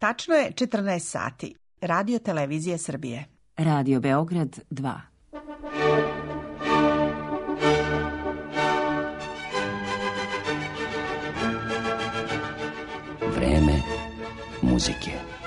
Tačno je 14 sati. Radio Televizije Srbije. Radio Beograd 2. Vreme muzike.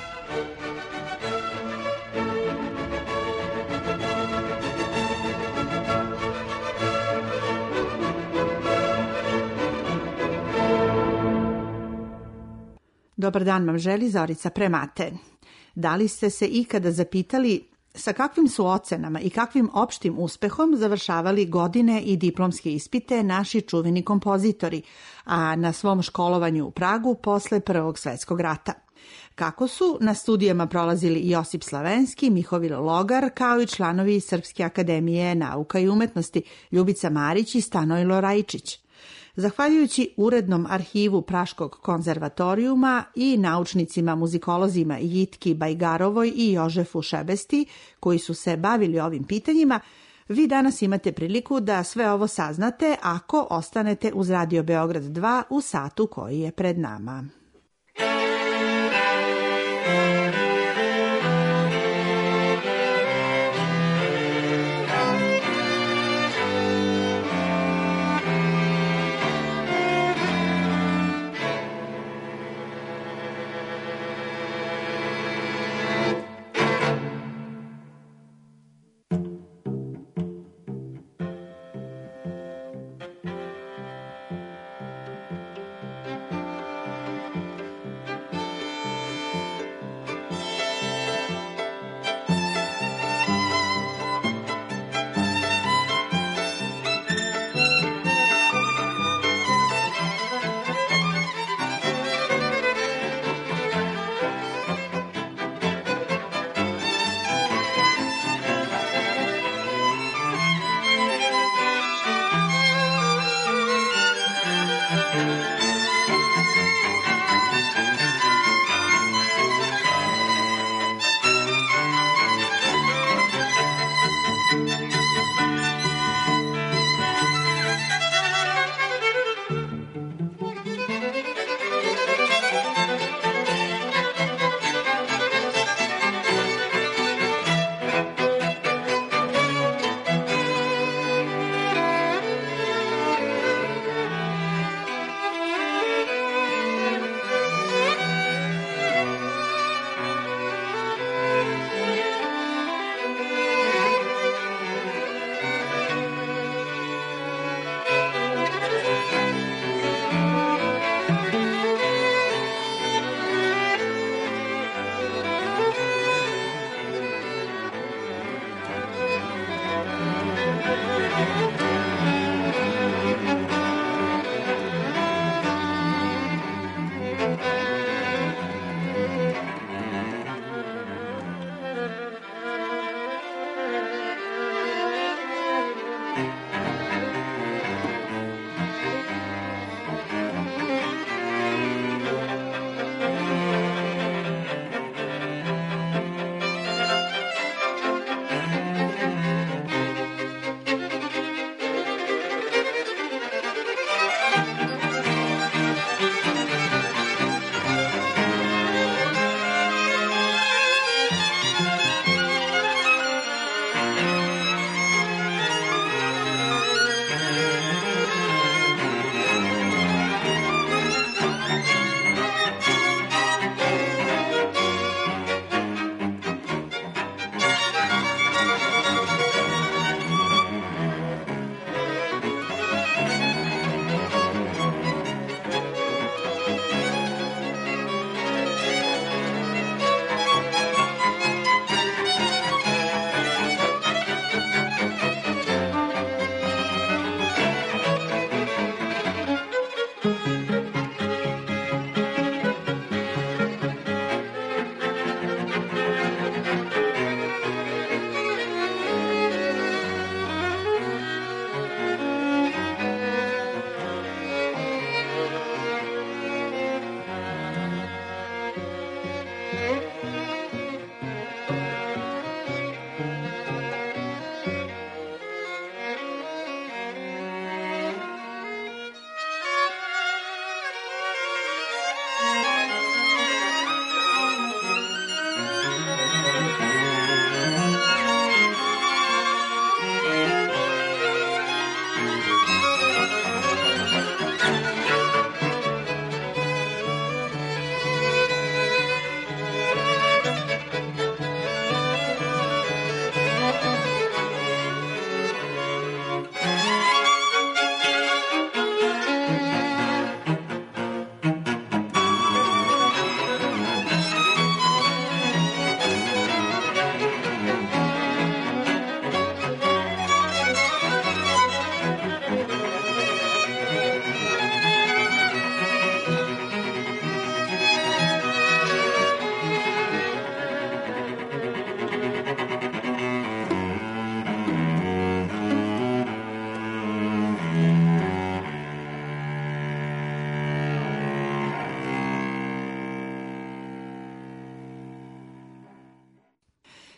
Dobar dan vam želi Zorica Premate. Da li ste se ikada zapitali sa kakvim su ocenama i kakvim opštim uspehom završavali godine i diplomske ispite naši čuveni kompozitori, a na svom školovanju u Pragu posle Prvog svetskog rata? Kako su na studijama prolazili Josip Slavenski, Mihovil Logar, kao i članovi Srpske akademije nauka i umetnosti Ljubica Marić i Stanojlo Rajičić? Zahvaljujući urednom arhivu Praškog konzervatorijuma i naučnicima muzikolozima Jitki Bajgarovoj i Jožefu Šebesti, koji su se bavili ovim pitanjima, vi danas imate priliku da sve ovo saznate ako ostanete uz Radio Beograd 2 u satu koji je pred nama.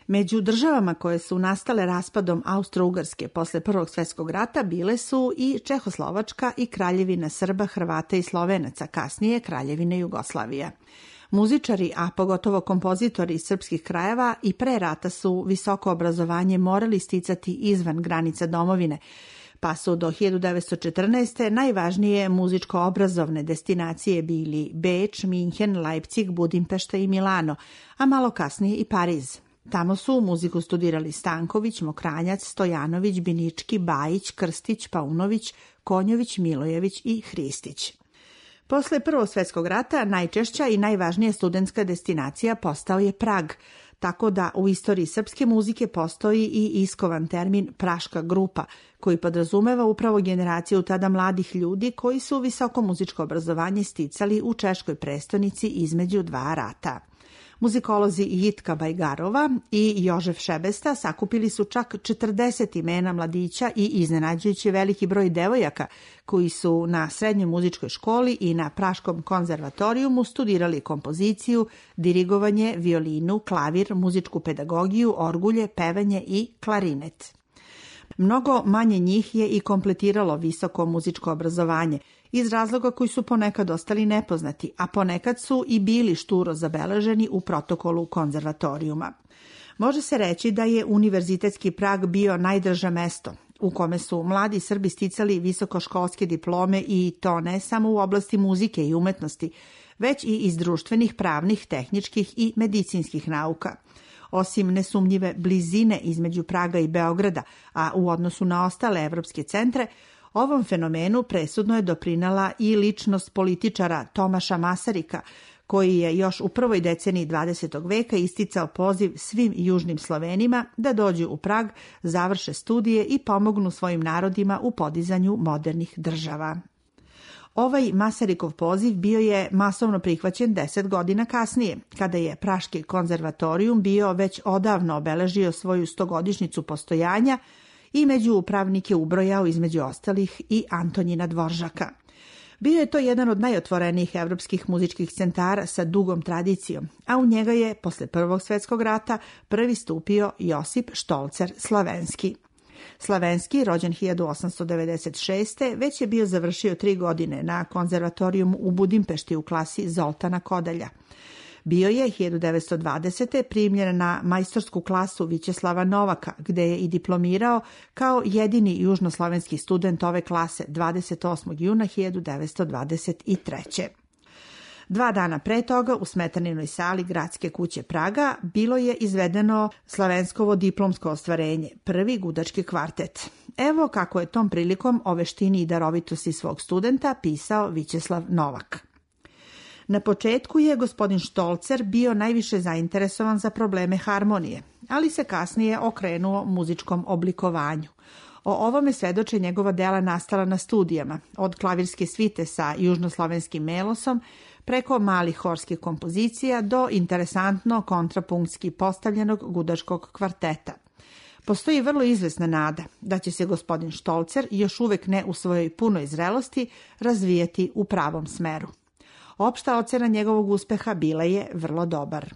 Među državama koje su nastale raspadom Austro-Ugarske posle Prvog svjetskog rata bile su i Čehoslovačka i Kraljevina Srba, Hrvata i Slovenaca, kasnije Kraljevina Jugoslavija. Muzičari, a pogotovo kompozitori iz srpskih krajeva i pre rata su visoko obrazovanje morali sticati izvan granica domovine, pa su do 1914. najvažnije muzičko-obrazovne destinacije bili Beč, Minhen, Leipzig, Budimpešta i Milano, a malo kasnije i Pariz. Tamo su muziku studirali Stanković, Mokranjac, Stojanović, Binički, Bajić, Krstić, Paunović, Konjović, Milojević i Hristić. Posle Prvog svjetskog rata najčešća i najvažnija studentska destinacija postao je Prag, tako da u istoriji srpske muzike postoji i iskovan termin Praška grupa, koji podrazumeva upravo generaciju tada mladih ljudi koji su visoko muzičko obrazovanje sticali u češkoj prestonici između dva rata. Muzikolozi Jitka Bajgarova i Jožef Šebesta sakupili su čak 40 imena mladića i iznenađujući veliki broj devojaka koji su na srednjoj muzičkoj školi i na Praškom konzervatorijumu studirali kompoziciju, dirigovanje, violinu, klavir, muzičku pedagogiju, orgulje, pevanje i klarinet. Mnogo manje njih je i kompletiralo visoko muzičko obrazovanje, iz razloga koji su ponekad ostali nepoznati, a ponekad su i bili šturo zabeleženi u protokolu konzervatorijuma. Može se reći da je univerzitetski Prag bio najdrže mesto u kome su mladi Srbi sticali visokoškolske diplome i to ne samo u oblasti muzike i umetnosti, već i iz društvenih, pravnih, tehničkih i medicinskih nauka. Osim nesumnjive blizine između Praga i Beograda, a u odnosu na ostale evropske centre, ovom fenomenu presudno je doprinela i ličnost političara Tomaša Masarika, koji je još u prvoj deceniji 20. veka isticao poziv svim južnim Slovenima da dođu u Prag, završe studije i pomognu svojim narodima u podizanju modernih država. Ovaj Masarikov poziv bio je masovno prihvaćen 10 godina kasnije, kada je Praški konzervatorijum bio već odavno obeležio svoju 100-godišnjicu postojanja i među upravnike ubrojao između ostalih i Antonjina Dvoržaka. Bio je to jedan od najotvorenijih evropskih muzičkih centara sa dugom tradicijom, a u njega je, posle Prvog svjetskog rata, prvi stupio Josip Štolcer Slavenski. Slavenski, rođen 1896. već je bio završio 3 godine na konzervatorijumu u Budimpešti u klasi Zoltana Kodelja. Bio je 1920. primljen na majstorsku klasu Vićeslava Novaka, gde je i diplomirao kao jedini južnoslovenski student ove klase 28. juna 1923. 2 dana pre toga u Smetaninoj sali Gradske kuće Praga bilo je izvedeno Slavenskovo diplomsko ostvarenje, prvi gudački kvartet. Evo kako je tom prilikom o veštini i darovitosti svog studenta pisao Vićeslav Novak. Na početku je gospodin Štolcer bio najviše zainteresovan za probleme harmonije, ali se kasnije okrenuo muzičkom oblikovanju. O ovome svedoče njegova dela nastala na studijama, od klavirske svite sa južnoslovenskim melosom, preko malih horskih kompozicija do interesantno kontrapunktski postavljenog gudačkog kvarteta. Postoji vrlo izvesna nada da će se gospodin Štolcer, još uvek ne u svojoj punoj zrelosti, razvijati u pravom smeru. Opšta ocena njegovog uspeha bila je vrlo dobar.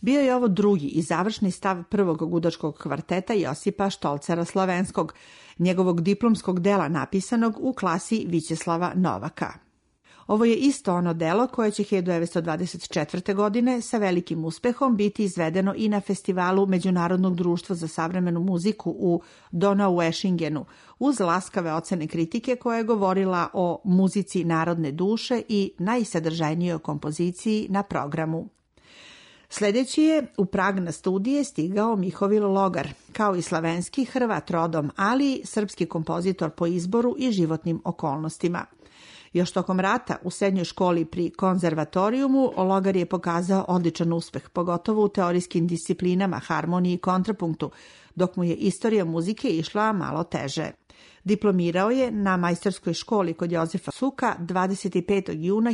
Bio je ovo drugi i završni stav prvog gudačkog kvarteta Josipa Štolcara Slovenskog, njegovog diplomskog dela napisanog u klasi Vićeslava Novaka. Ovo je isto ono delo koje će 1924. godine sa velikim uspehom biti izvedeno i na festivalu Međunarodnog društva za savremenu muziku u Donaueschingenu, uz laskave ocene kritike koja je govorila o muzici narodne duše i najsadržajnijoj kompoziciji na programu. Sljedeći je u Prag na studije stigao Mihovil Logar, kao i slavenski Hrvat rodom, ali srpski kompozitor po izboru i životnim okolnostima. Još tokom rata u srednjoj školi pri konzervatorijumu Logar je pokazao odličan uspeh, pogotovo u teorijskim disciplinama, harmoniji i kontrapunktu, dok mu je istorija muzike išla malo teže. Diplomirao je na majstorskoj školi kod Jozefa Suka 25. juna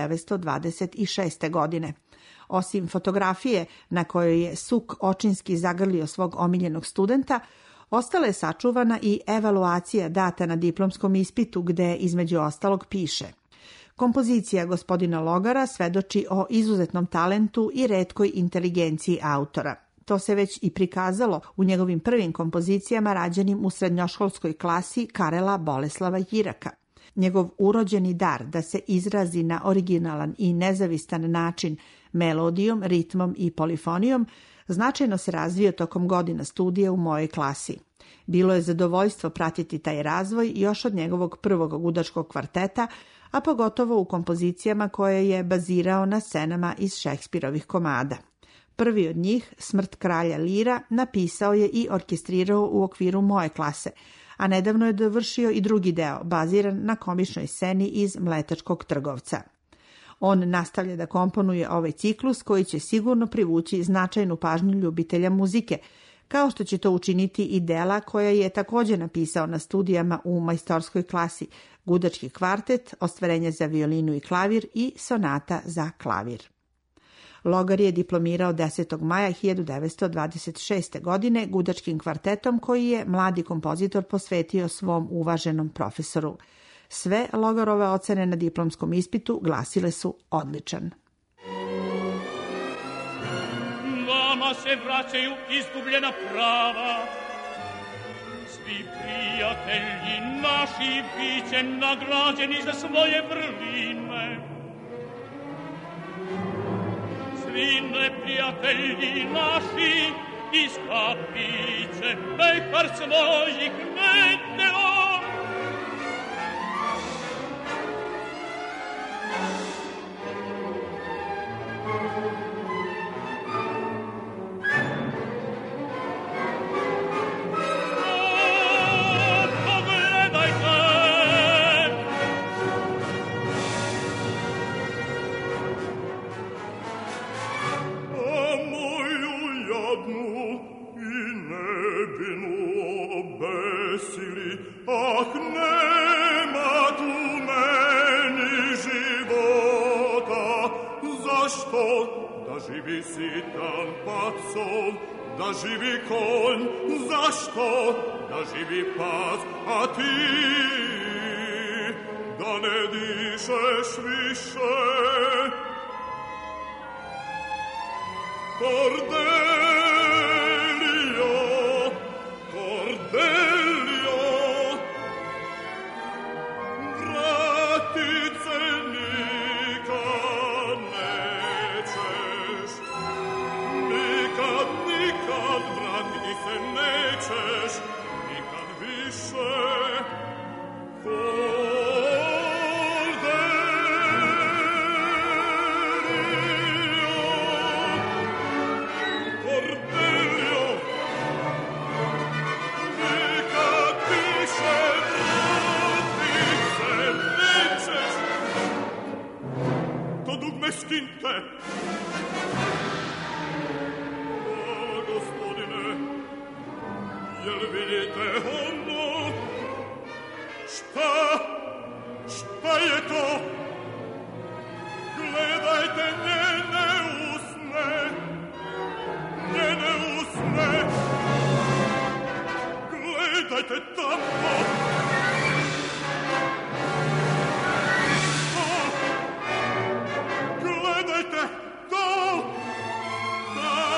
1926. godine. Osim fotografije na kojoj je Suk očinski zagrlio svog omiljenog studenta, ostala je sačuvana i evaluacija data na diplomskom ispitu gde između ostalog piše: kompozicija gospodina Logara svedoči o izuzetnom talentu i retkoj inteligenciji autora. To se već i prikazalo u njegovim prvim kompozicijama rađenim u srednjoškolskoj klasi Karela Boleslava Jiraka. Njegov urođeni dar da se izrazi na originalan i nezavistan način melodijom, ritmom i polifonijom značajno se razvio tokom godina studija u mojoj klasi. Bilo je zadovoljstvo pratiti taj razvoj još od njegovog prvog gudačkog kvarteta, a pogotovo u kompozicijama koje je bazirao na scenama iz Šekspirovih komada. Prvi od njih, Smrt kralja Lira, napisao je i orkestrirao u okviru moje klase, a nedavno je dovršio i drugi deo, baziran na komičnoj sceni iz Mletačkog trgovca. On nastavlja da komponuje ovaj ciklus koji će sigurno privući značajnu pažnju ljubitelja muzike, kao što će to učiniti i dela koja je također napisao na studijama u majstorskoj klasi, Gudački kvartet, Ostvarenje za violinu i klavir i Sonata za klavir. Logar je diplomirao 10. maja 1926. godine Gudačkim kvartetom koji je mladi kompozitor posvetio svom uvaženom profesoru. Sve Logarove ocene na diplomskom ispitu glasile su odličan. Nama se vraćaju izgubljena prava, svi prijatelji naši biće nagrađeni za svoje vrline. Svi neprijatelji naši iskapiće pehar svojih meteo. Živi sitan pacov, da živi konj, zašto? Da živi pas, a ti da ne dišeš više. Cordelio, Cordelio, vratice nikad nećeš, nikad vratiti se nećeš, nikad više. Stinte. O, gospodine, jel vidite ono? Šta je to? Gledajte njene usne, gledajte tamo. Gledajte to,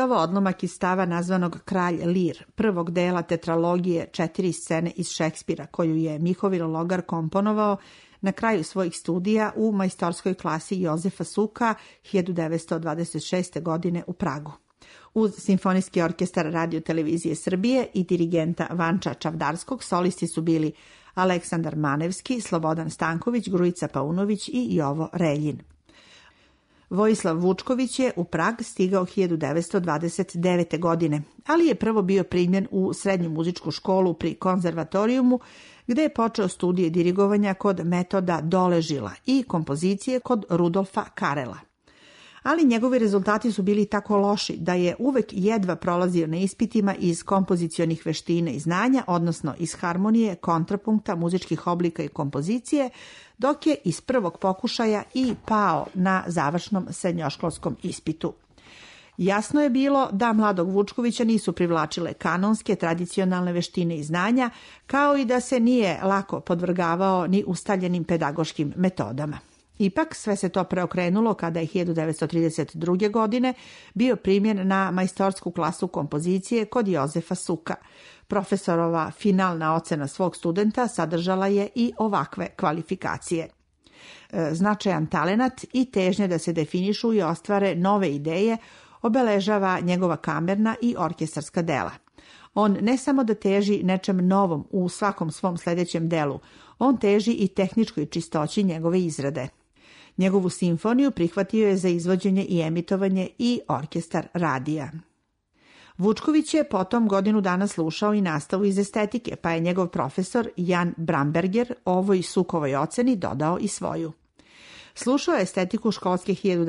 je ovo odlomak iz stava nazvanog Kralj Lir, prvog dela tetralogije 4 scene iz Šekspira, koju je Mihovil Logar komponovao na kraju svojih studija u majstorskoj klasi Jozefa Suka 1926. godine u Pragu. Uz Simfonijski orkestar Radio televizije Srbije i dirigenta Vanča Čavdarskog solisti su bili Aleksandar Manevski, Slobodan Stanković, Grujica Paunović i Jovo Reljin. Vojislav Vučković je u Prag stigao 1929. godine, ali je prvo bio primljen u srednju muzičku školu pri konzervatorijumu, gde je počeo studije dirigovanja kod Metoda Doležila i kompozicije kod Rudolfa Karela. Ali njegovi rezultati su bili tako loši da je uvek jedva prolazio na ispitima iz kompozicionih veština i znanja, odnosno iz harmonije, kontrapunkta, muzičkih oblika i kompozicije, dok je iz prvog pokušaja i pao na završnom srednjoškolskom ispitu. Jasno je bilo da mladog Vučkovića nisu privlačile kanonske, tradicionalne veštine i znanja, kao i da se nije lako podvrgavao ni ustaljenim pedagoškim metodama. Ipak sve se to preokrenulo kada je 1932. godine bio primjen na majstorsku klasu kompozicije kod Jozefa Suka. Profesorova finalna ocena svog studenta sadržala je i ovakve kvalifikacije. Značajan talenat i težnje da se definišu i ostvare nove ideje obeležava njegova kamerna i orkestarska dela. On ne samo da teži nečem novom u svakom svom sljedećem delu, on teži i tehničkoj čistoći njegove izrade. Njegovu simfoniju prihvatio je za izvođenje i emitovanje i orkestar radija. Vučković je potom godinu dana slušao i nastavu iz estetike, pa je njegov profesor Jan Bramberger ovoj Sukovoj oceni dodao i svoju. Slušao je estetiku školske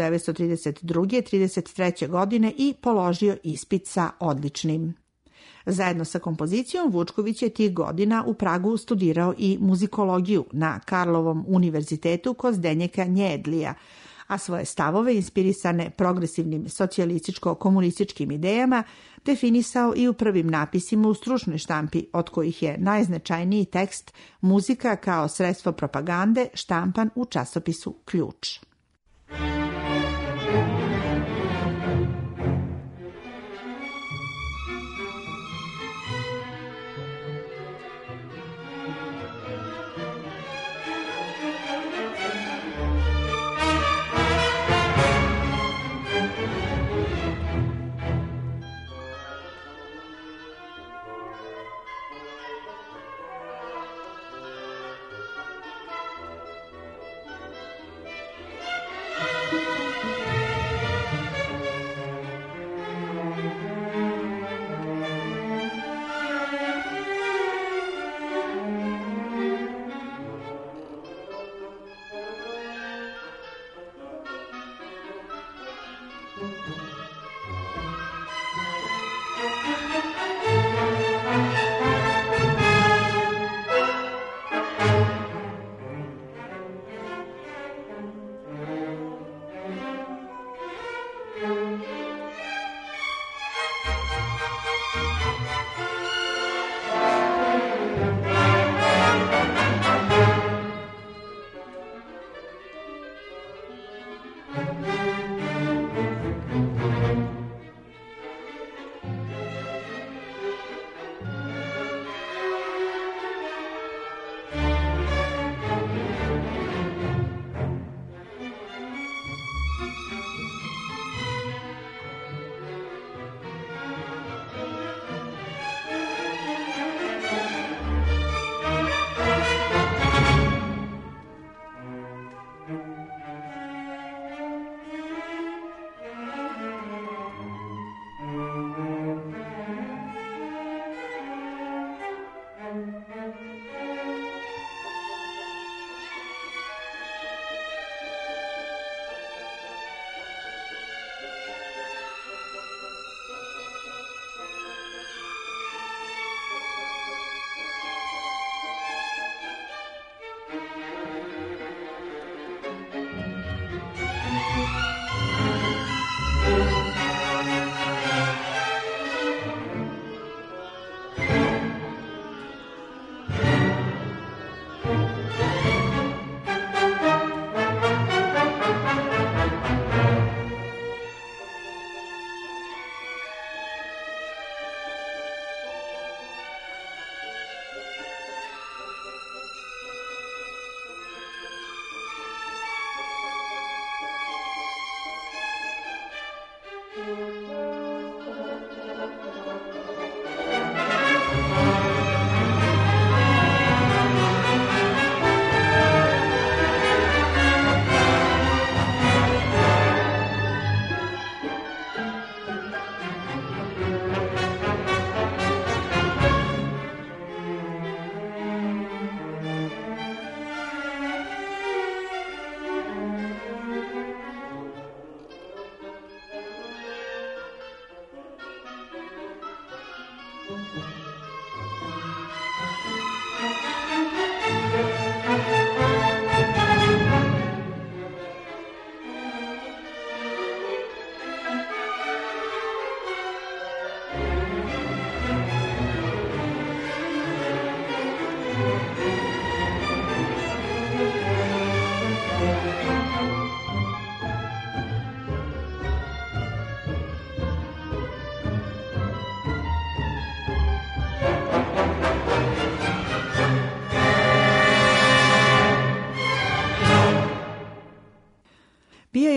1932-33. godine i položio ispit sa odličnim. Zajedno sa kompozicijom Vučković je tih godina u Pragu studirao i muzikologiju na Karlovom univerzitetu kod Zdenjeka Njedlija, a svoje stavove inspirisane progresivnim socijalističko-komunističkim idejama definisao i u prvim napisima u stručnoj štampi, od kojih je najznačajniji tekst Muzika kao sredstvo propagande, štampan u časopisu Ključ.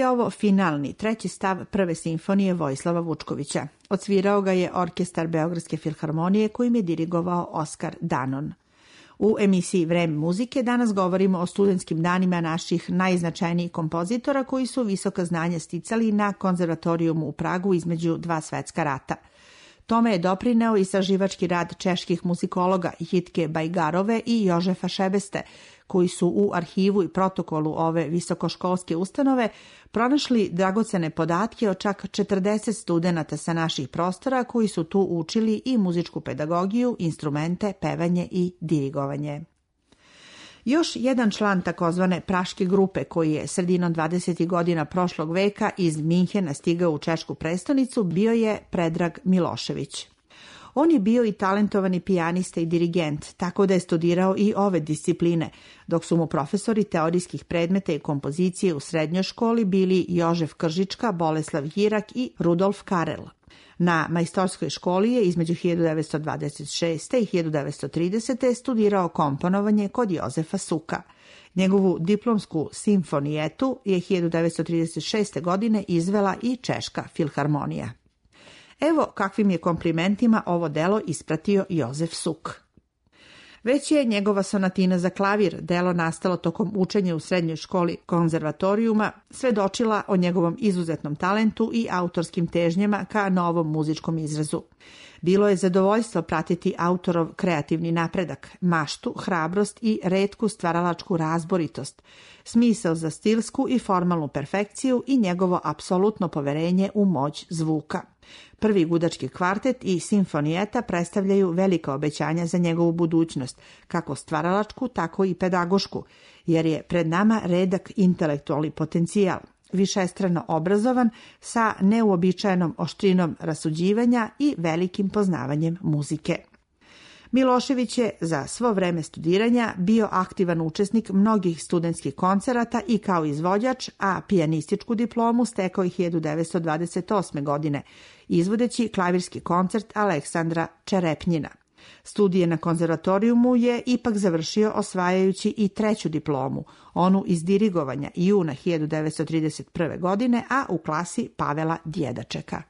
je ovo finalni, treći stav prve simfonije Vojislava Vučkovića. Odsvirao ga je orkestar Beogradske filharmonije kojim je dirigovao Oskar Danon. U emisiji Vreme muzike danas govorimo o studentskim danima naših najznačajnijih kompozitora koji su visoka znanja sticali na konzervatorijumu u Pragu između dva svetska rata. Tome je doprineo istraživački rad čeških muzikologa Jitke Bajgarove i Jožefa Šebeste, koji su u arhivu i protokolu ove visokoškolske ustanove pronašli dragocene podatke o čak 40 studenata sa naših prostora koji su tu učili i muzičku pedagogiju, instrumente, pevanje i dirigovanje. Još jedan član takozvane Praške grupe koji je sredinom 20. godina prošlog veka iz Minhena stigao u češku prestonicu bio je Predrag Milošević. On je bio i talentovani pijanista i dirigent, tako da je studirao i ove discipline, dok su mu profesori teorijskih predmeta i kompozicije u srednjoj školi bili Jožef Kržička, Boleslav Jirak i Rudolf Karel. Na majstorskoj školi je između 1926. i 1930. studirao komponovanje kod Jozefa Suka. Njegovu diplomsku simfonijetu je 1936. godine izvela i Češka filharmonija. Evo kakvim je komplimentima ovo delo ispratio Jozef Suk. Već je njegova sonatina za klavir, delo nastalo tokom učenja u srednjoj školi konzervatorijuma, svedočila o njegovom izuzetnom talentu i autorskim težnjama ka novom muzičkom izrazu. Bilo je zadovoljstvo pratiti autorov kreativni napredak, maštu, hrabrost i retku stvaralačku razboritost, smisao za stilsku i formalnu perfekciju i njegovo apsolutno poverenje u moć zvuka. Prvi gudački kvartet i simfonijeta predstavljaju velika obećanja za njegovu budućnost, kako stvaralačku, tako i pedagošku, jer je pred nama redak intelektualni potencijal, višestrano obrazovan sa neuobičajenom oštrinom rasuđivanja i velikim poznavanjem muzike. Milošević je za svo vreme studiranja bio aktivan učesnik mnogih studentskih koncerata i kao izvođač, a pijanističku diplomu stekao je 1928. godine, izvodeći klavirski koncert Aleksandra Čerepnjina. Studije na konzervatorijumu je ipak završio osvajajući i treću diplomu, onu iz dirigovanja juna 1931. godine, a u klasi Pavela Djedačeka.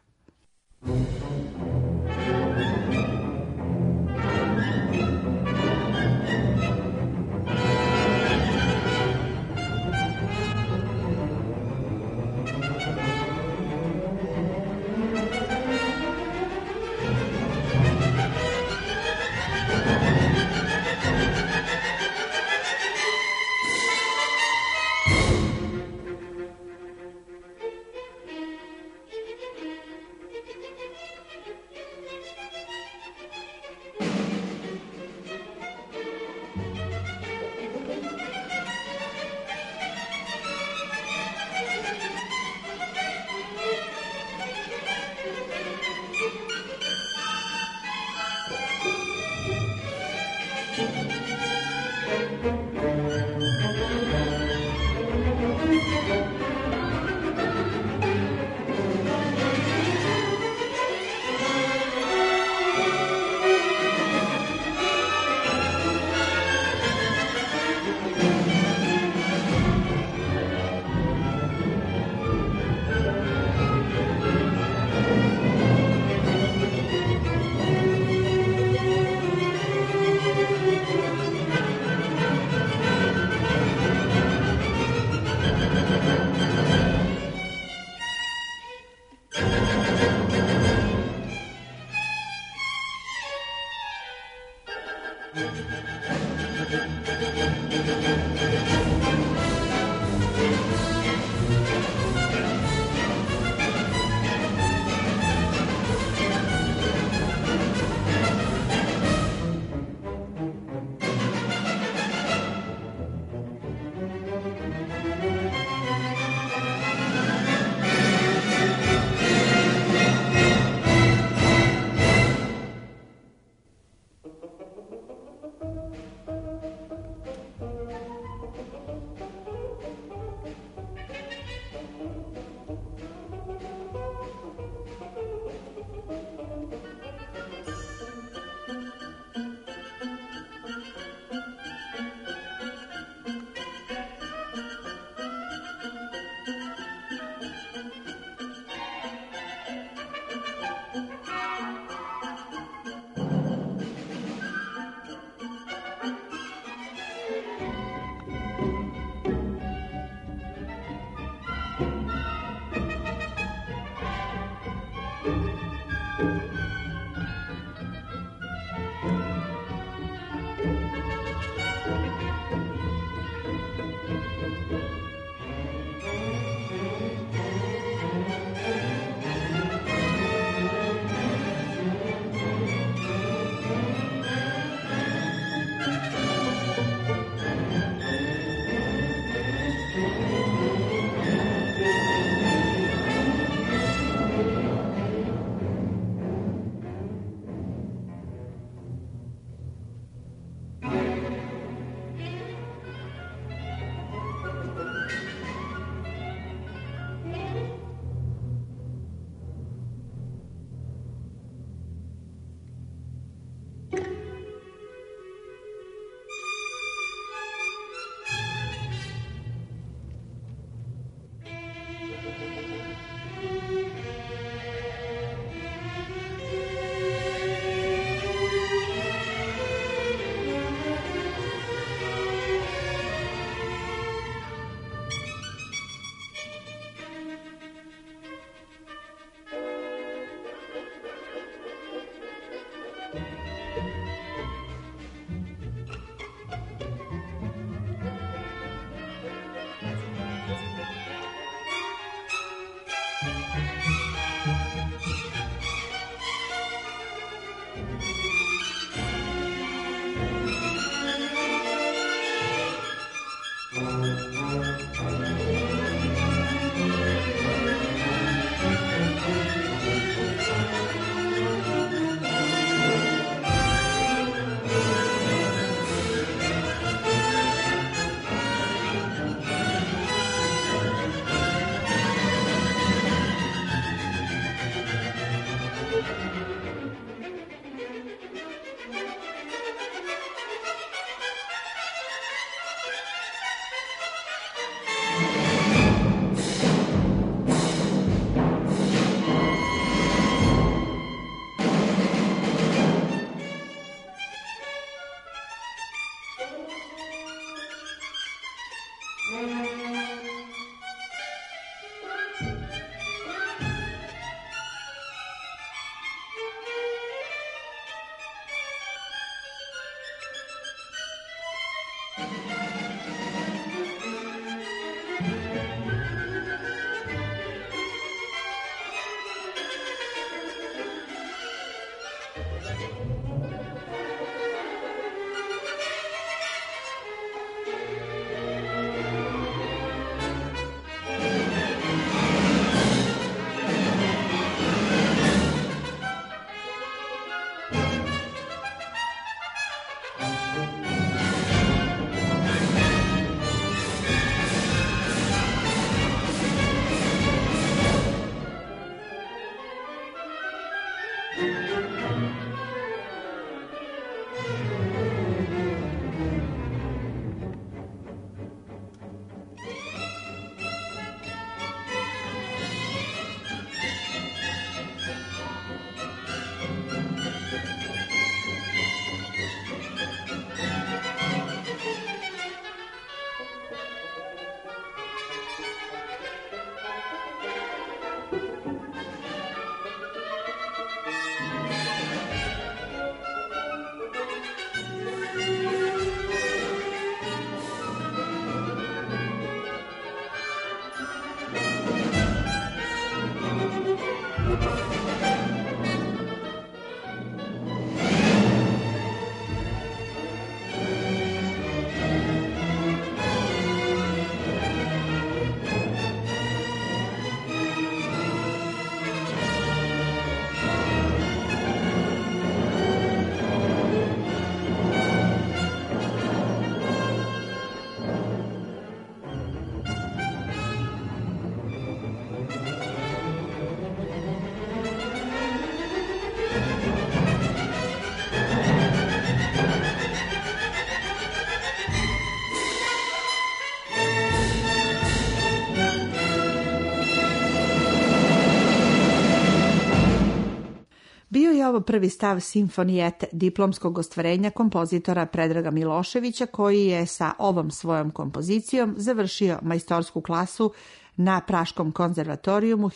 Bio je ovo prvi stav Simfonijete, diplomskog ostvarenja kompozitora Predraga Miloševića, koji je sa ovom svojom kompozicijom završio majstorsku klasu na Praškom konzervatorijumu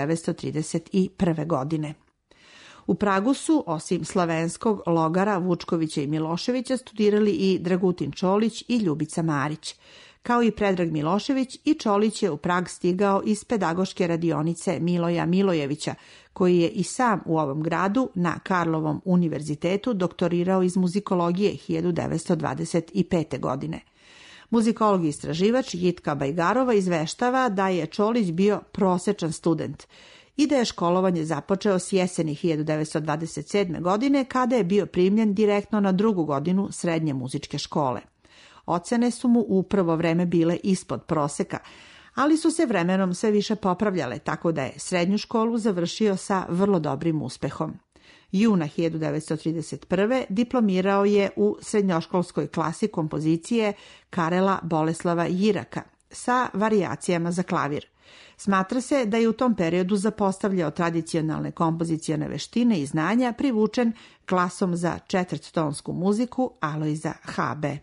1931. godine. U Pragu su, osim slavenskog logara Vučkovića i Miloševića, studirali i Dragutin Čolić i Ljubica Marić. Kao i Predrag Milošević, i Čolić je u Prag stigao iz pedagoške radionice Miloja Milojevića, koji je i sam u ovom gradu na Karlovom univerzitetu doktorirao iz muzikologije 1925. godine. Muzikolog i istraživač Jitka Bajgarova izveštava da je Čolić bio prosečan student i da je školovanje započeo s jeseni 1927. godine, kada je bio primljen direktno na drugu godinu srednje muzičke škole. Ocene su mu u prvo vreme bile ispod proseka, ali su se vremenom sve više popravljale, tako da je srednju školu završio sa vrlo dobrim uspehom. Juna 1931. diplomirao je u srednjoškolskoj klasi kompozicije Karela Boleslava Jiraka sa varijacijama za klavir. Smatra se da je u tom periodu zapostavljao tradicionalne kompozicione veštine i znanja, privučen klasom za četvrttonsku muziku Alojza Habe.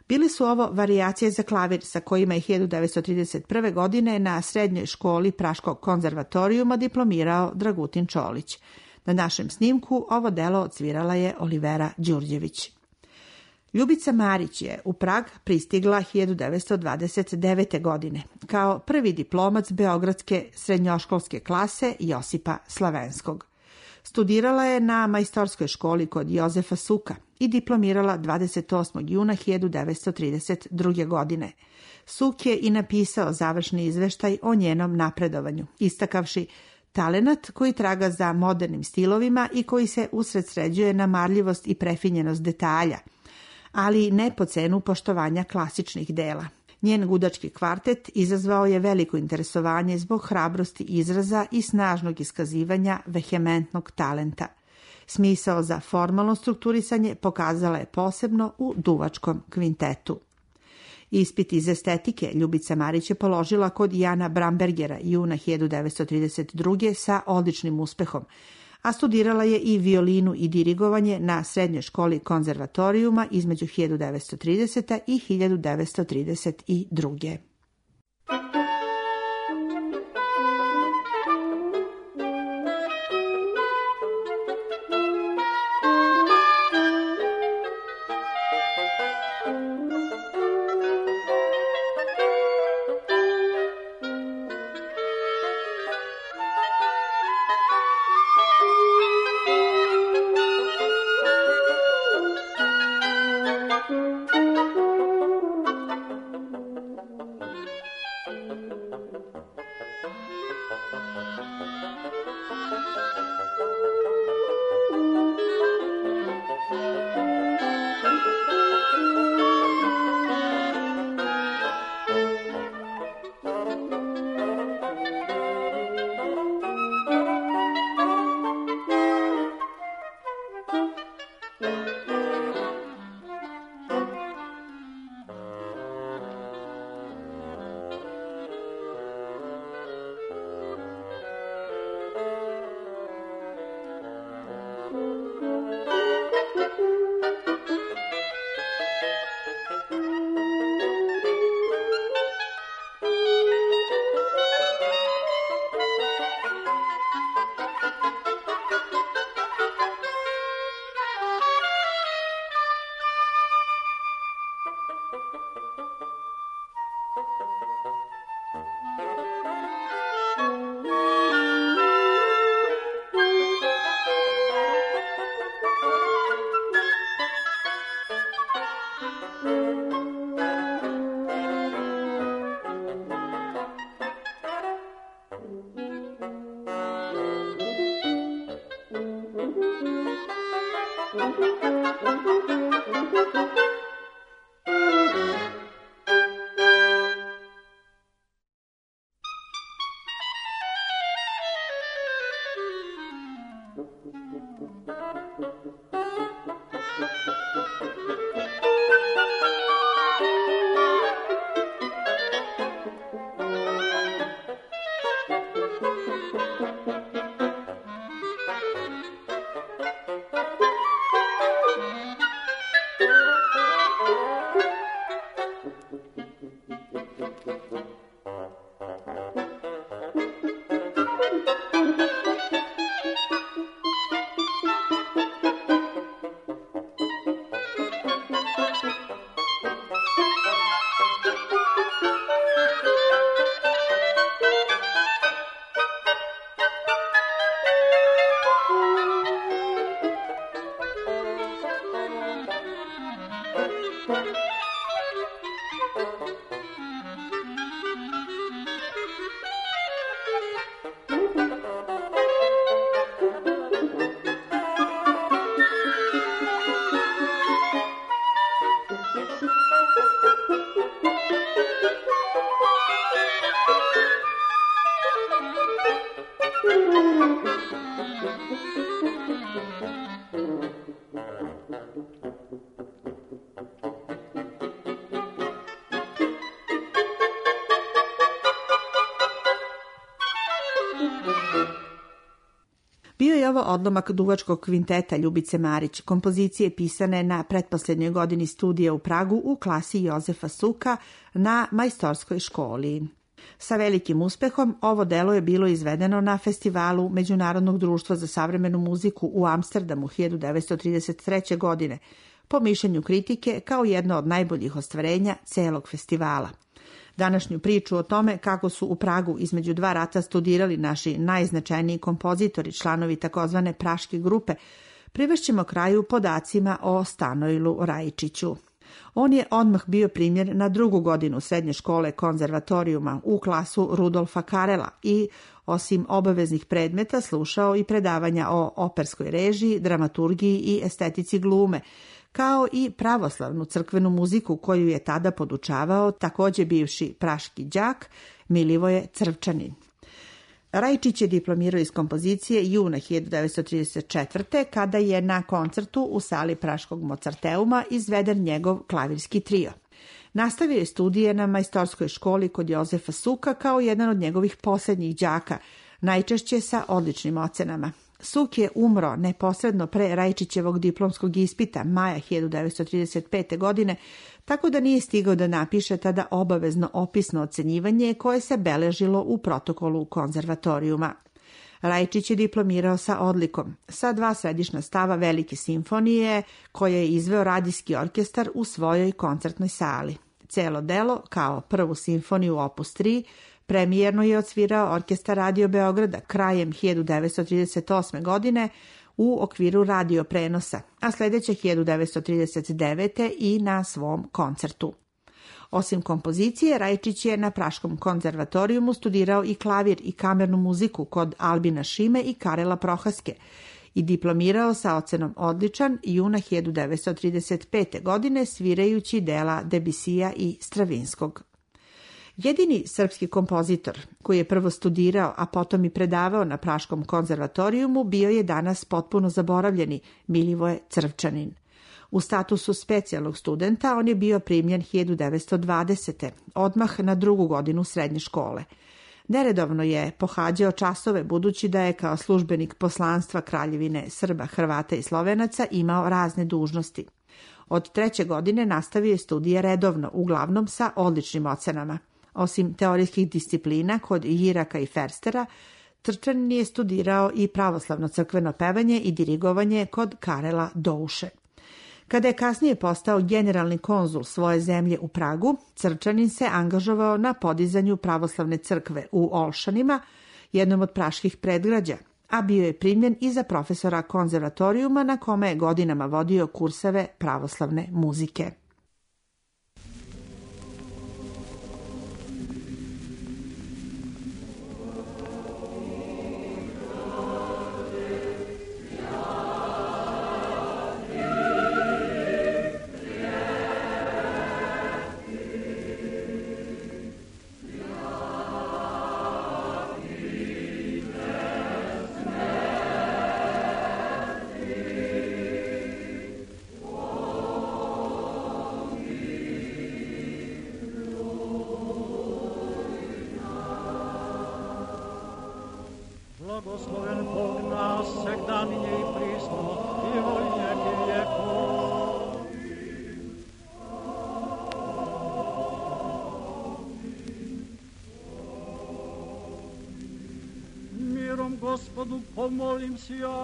Bili su ovo varijacije za klavir sa kojima je 1931. godine na srednjoj školi Praškog konzervatorijuma diplomirao Dragutin Čolić. Na našem snimku ovo delo odsvirala je Olivera Đurđević. Ljubica Marić je u Prag pristigla 1929. godine kao prvi diplomac beogradske srednjoškolske klase Josipa Slavenskog. Studirala je na majstorskoj školi kod Jozefa Suka i diplomirala 28. juna 1932. godine. Suk je i napisao završni izveštaj o njenom napredovanju, istakavši talenat koji traga za modernim stilovima i koji se usredsređuje na marljivost i prefinjenost detalja, ali ne po cenu poštovanja klasičnih dela. Njen gudački kvartet izazvao je veliko interesovanje zbog hrabrosti izraza i snažnog iskazivanja vehementnog talenta. Smisao za formalno strukturisanje pokazala je posebno u duvačkom kvintetu. Ispit iz estetike Ljubica Marić je položila kod Jana Brambergera juna 1932. sa odličnim uspehom, a studirala je i violinu i dirigovanje na srednjoj školi konzervatorijuma između 1930. i 1932. Bio je ovo odlomak duvačkog kvinteta Ljubice Marić, kompozicije pisane na pretposlednjoj godini studija u Pragu u klasi Jozefa Suka na majstorskoj školi. Sa velikim uspehom ovo delo je bilo izvedeno na festivalu Međunarodnog društva za savremenu muziku u Amsterdamu 1933. godine, po mišljenju kritike kao jedno od najboljih ostvarenja celog festivala. Današnju priču o tome kako su u Pragu između dva rata studirali naši najznačajniji kompozitori, članovi takozvane Praške grupe, privešćemo kraju podacima o Stanojlu Rajičiću. On je odmah bio primjer na drugu godinu srednje škole konzervatorijuma u klasu Rudolfa Karela i, osim obaveznih predmeta, slušao i predavanja o operskoj režiji, dramaturgiji i estetici glume, kao i pravoslavnu crkvenu muziku koju je tada podučavao također bivši praški đak Milivoje Crvčanin. Rajičić je diplomirao iz kompozicije juna 1934. kada je na koncertu u sali Praškog Mozarteuma izveden njegov klavirski trio. Nastavio je studije na majstorskoj školi kod Jozefa Suka kao jedan od njegovih posljednjih đaka, najčešće sa odličnim ocenama. Suk je umro neposredno pre Rajičićevog diplomskog ispita maja 1935. godine, tako da nije stigao da napiše tada obavezno opisno ocenjivanje koje se beležilo u protokolu konzervatorijuma. Rajičić je diplomirao sa odlikom, sa 2 središnja stava Velike simfonije koje je izveo radijski orkestar u svojoj koncertnoj sali. Celo delo, kao prvu simfoniju opus 3, premijerno je odsvirao Orkestar Radio Beograda krajem 1938. godine u okviru radio prenosa, a sljedeće 1939. i na svom koncertu. Osim kompozicije, Rajičić je na Praškom konzervatorijumu studirao i klavir i kamernu muziku kod Albina Šime i Karela Prohaske i diplomirao sa ocenom odličan juna 1935. godine svirajući dela Debusija i Stravinskog. Jedini srpski kompozitor koji je prvo studirao, a potom i predavao na Praškom konzervatorijumu bio je danas potpuno zaboravljeni Milivoje Crvčanin. U statusu specijalnog studenta on je bio primljen 1920. odmah na drugu godinu srednje škole. Neredovno je pohađao časove budući da je kao službenik poslanstva Kraljevine Srba, Hrvata i Slovenaca imao razne dužnosti. Od 3. godine nastavio je studije redovno, uglavnom sa odličnim ocenama. Osim teorijskih disciplina kod Jiraka i Ferstera, Crvčanin je studirao i pravoslavno crkveno pevanje i dirigovanje kod Karela Douše. Kada je kasnije postao generalni konzul svoje zemlje u Pragu, Crvčanin se angažovao na podizanju pravoslavne crkve u Olšanima, jednom od praških predgrađa, a bio je primljen i za profesora konzervatorijuma na kome je godinama vodio kurseve pravoslavne muzike. Blagosloven Bog nas, segdaninje i prisno, i во веки веков. Mirom Gospodu pomolim se ja.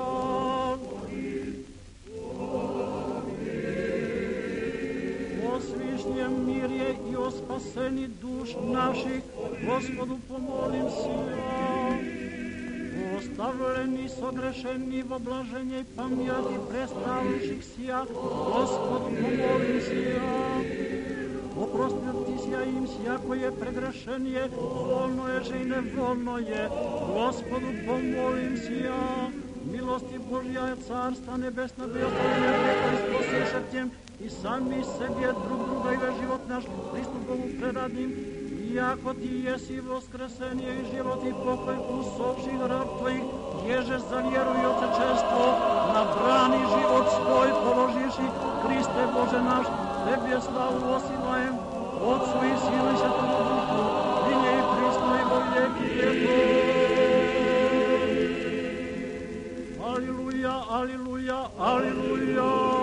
O svišnjem mir je i o spaseni duš naših, Gospodu pomolim se ja. Ostavljeni, sogrešeni v oblaženje i pamjati predstavljivših sija, Gospod pomolim sija. Oprostiti sija im sija koje pregrešenje, volno je že i nevolno je, Gospodu pomolim sija. Milosti Božja je carstva nebesna, da je ostavljene preko i sposešetjem i sami sebi drug druga i ve život naš Hristu Bogu preradnim. Iako ti jesi voskresenje i život i pokoj usopših rab tvojih, ježeš za vjeru i očečestvo, na brani život svoj položiši, Hriste Bože naš, tebi slavu osilajem, Otcu i Sinu i Svetomu Duhu, i nje i prisno i vo vijeki vjekov. Aliluja, aliluja.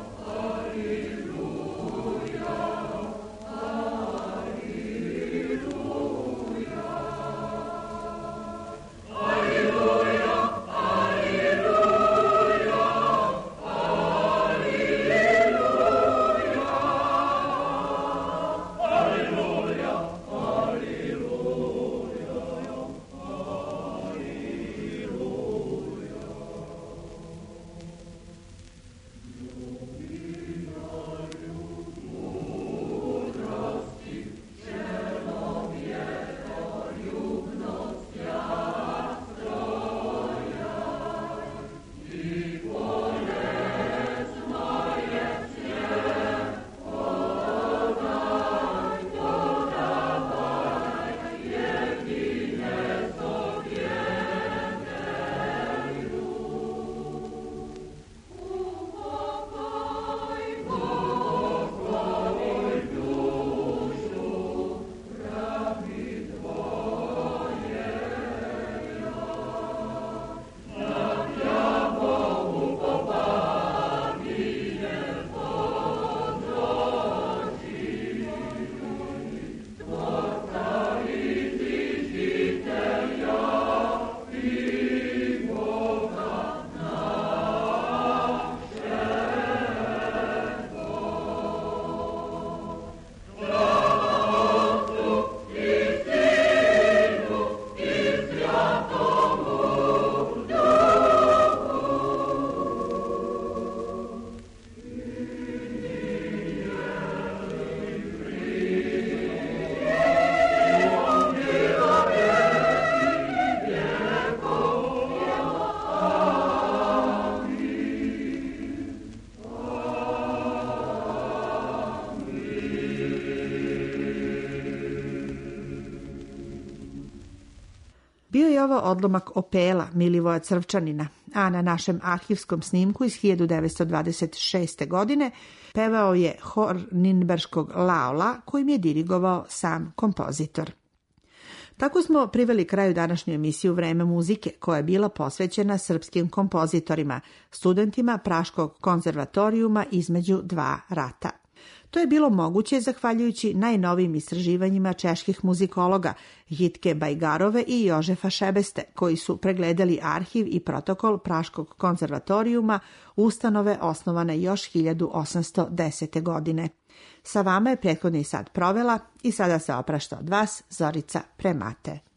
Bio je ovo odlomak Opela Milivoja Crvčanina, a na našem arhivskom snimku iz 1926. godine pevao je hor Ninberškog Laola, kojim je dirigovao sam kompozitor. Tako smo priveli kraju današnju emisiju Vreme muzike, koja je bila posvećena srpskim kompozitorima, studentima Praškog konzervatorijuma između dva rata. To je bilo moguće zahvaljujući najnovijim istraživanjima čeških muzikologa Jitke Bajgarove i Jožefa Šebeste, koji su pregledali arhiv i protokol Praškog konzervatorijuma, ustanove osnovane još 1810. godine. Sa vama je prethodni sat provela i sada se oprašta od vas Zorica Premate.